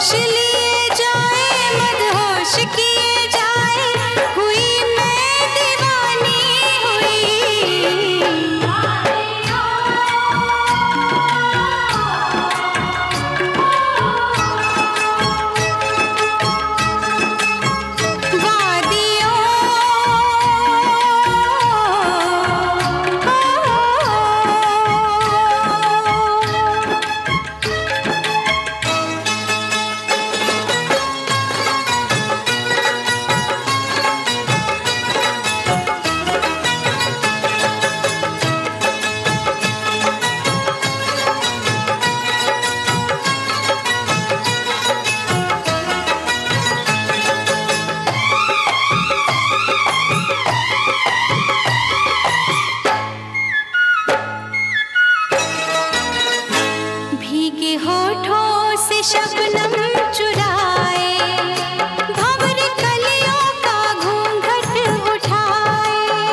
होश लिए जाए मदहोश किए जाए, हुई मैं दीवानी हुई। वादियों भीगे होठों से शबनम चुराए, भंवर कलियों का घूंघट उठाए।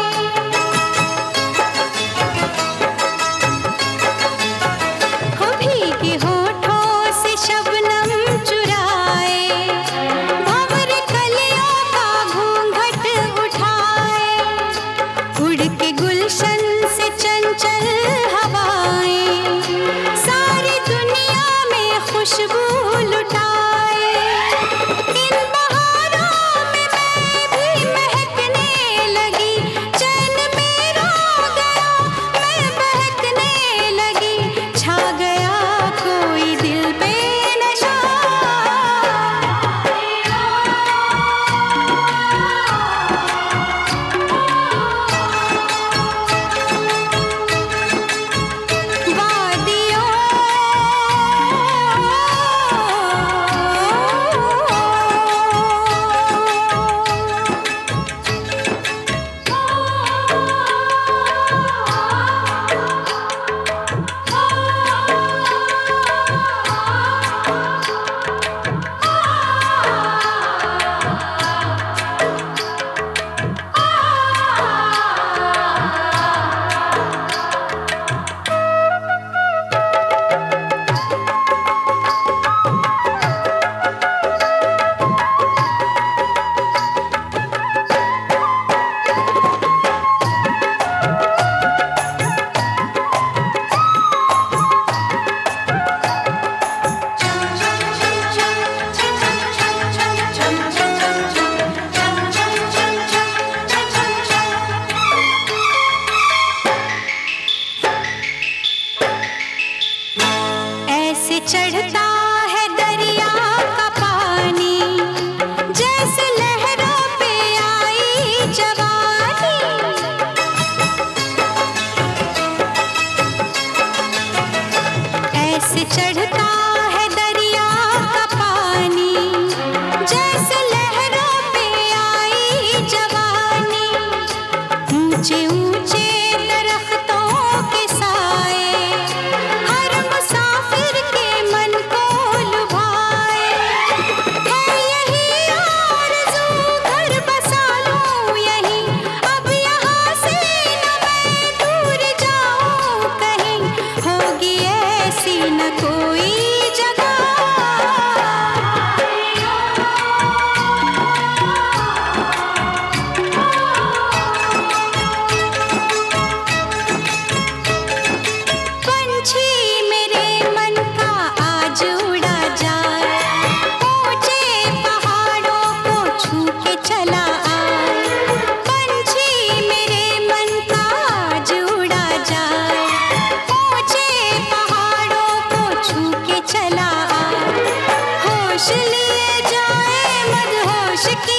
हो भीगे होठों से शबनम चुराए, भंवर कलियों का घूंघट उठाए। उड़ के गुलशन से चंचल हवाएं, सारी दुनिया में खुशबू लुटाए। इन बहारों में मैं भी महकने लगी, चैन मेरा गया मैं बहकने लगी। छा गया कोई दिल पे नशा। वादियों ऐसे चढ़ता है दरिया का पानी, जैसे लहरों पे आई जवानी। ऐसे चढ़ता है दरिया का पानी, जैसे लहरों पे आई जवानी। ऊंचे ऊंचे दरख्तों के साए, हर मुसाफिर के मन को लुभाए। है यही आरज़ू घर बसा लूं यहीं, अब यहाँ से न मैं दूर जाऊं कहीं। होगी ऐसी न कोई जगह। पंछी मेरे मन का आज उड़ा जाए, ऊंचे पहाड़ों को छू के चला आए। पंछी मेरे मन का आज उड़ा जाए, ऊंचे पहाड़ों को छू के चला आए। होश लिए जाए मदहोश